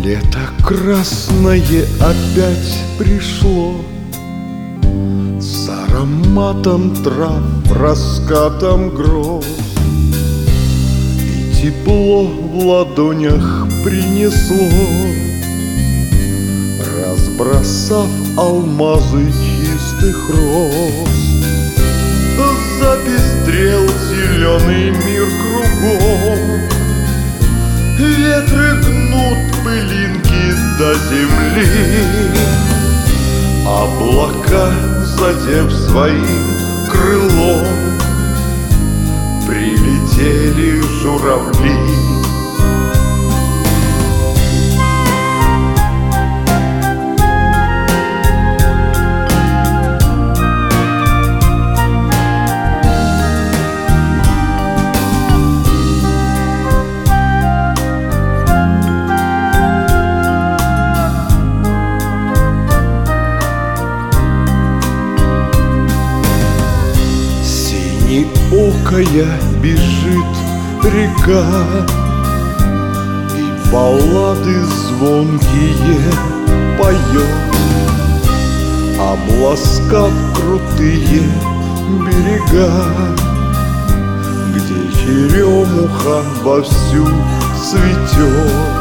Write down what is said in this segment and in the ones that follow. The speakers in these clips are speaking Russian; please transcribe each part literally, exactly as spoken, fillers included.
Лето красное опять пришло с ароматом трав, раскатом гроз, и тепло в ладонях принесло, разбросав алмазы чистых роз. Запестрел зеленый мир кругом, ветры гнут пылинки до земли, облака, задев своим крылом, прилетели журавли. Синеокая бежит река, и баллады звонкие поет, обласкав крутые берега, где черемуха вовсю цветет.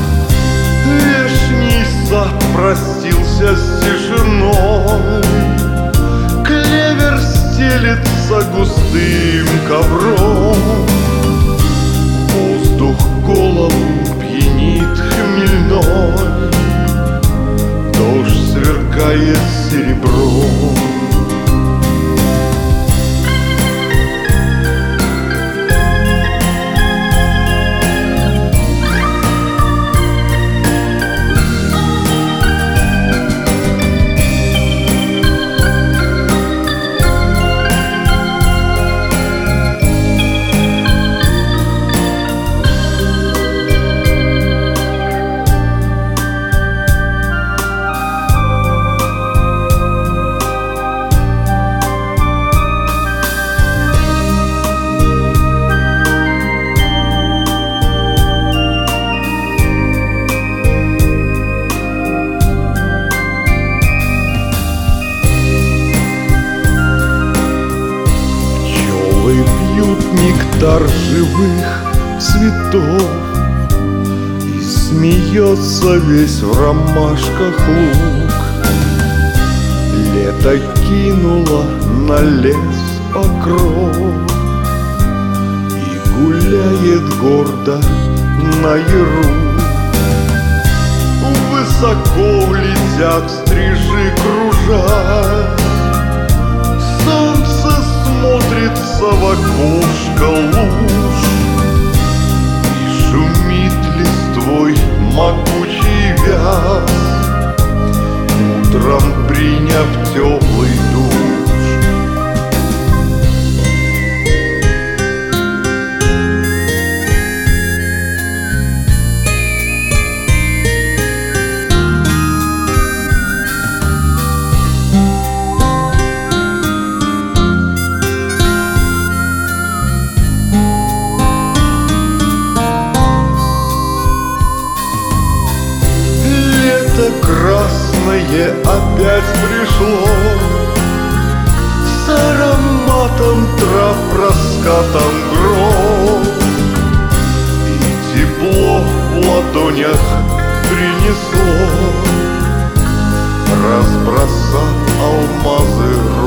Вешний сад простился с тишиной, клевер стелется густым ковром, воздух голову пьянит хмельной, дождь сверкает серебром. Пьют нектар живых цветов, и смеется весь в ромашках луг. Лето кинуло на лес покров и гуляет гордо на яру. Высоко летят стрижи, кружась, солнце смотрится в окошко луж, и шумит листвой могучий вяз, утром приняв теплый душ. Красное опять пришло с ароматом трав, раскатом гроз, и тепло в ладонях принесло, разбросав алмазы